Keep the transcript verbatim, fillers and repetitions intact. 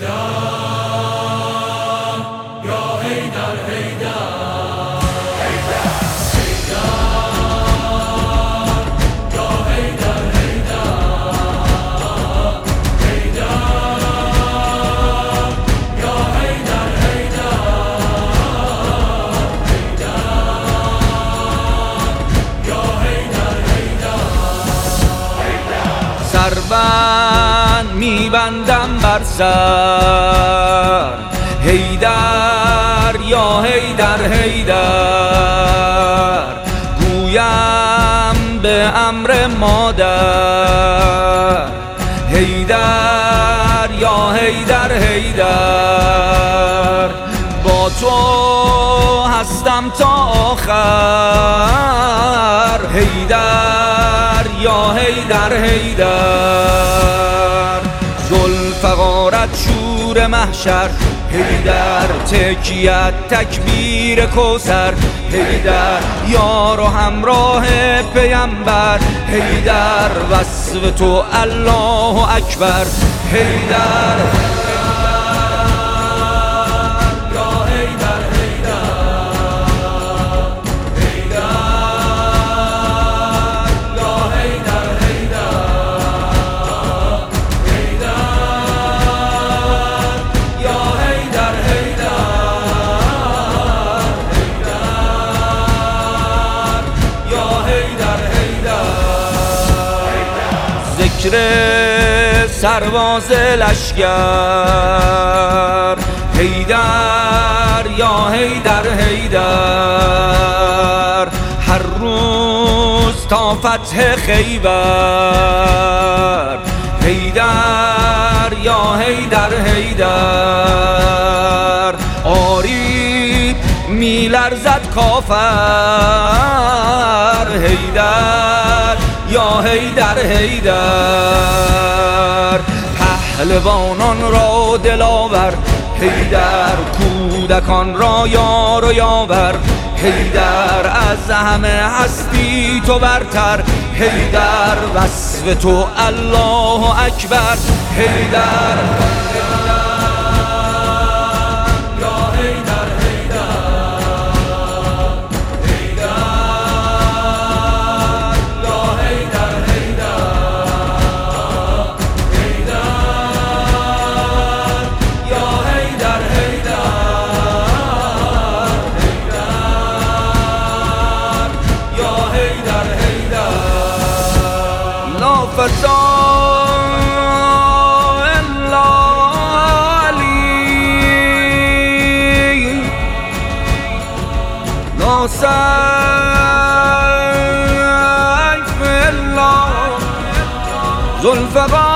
سربند میبندم بر سر، حیدر یا حیدر حیدر، گویم به امر مادر، حیدر یا حیدر حیدر، با تو هستم تا آخر، حیدر یا حیدر حیدر، ذوالفقارت شور محشر، حیدر تکیت تکبیر کوثر، حیدر یار و همراه پیامبر، حیدر وصف تو الله اکبر، حیدر ذکر سرباز لشگر، حیدر یا حیدر حیدر، هر روز تا فتح خیبر، حیدر یا حیدر حیدر، آری میلرزد کافر، حیدر یا حیدر حیدر، پهلوانان را دلاور، حیدر کودکان را یار و یاور، حیدر از همه هستی تو برتر، حیدر وصف تو الله اکبر، حیدر فتا الا علی، لا سیف الا ذوالفقار.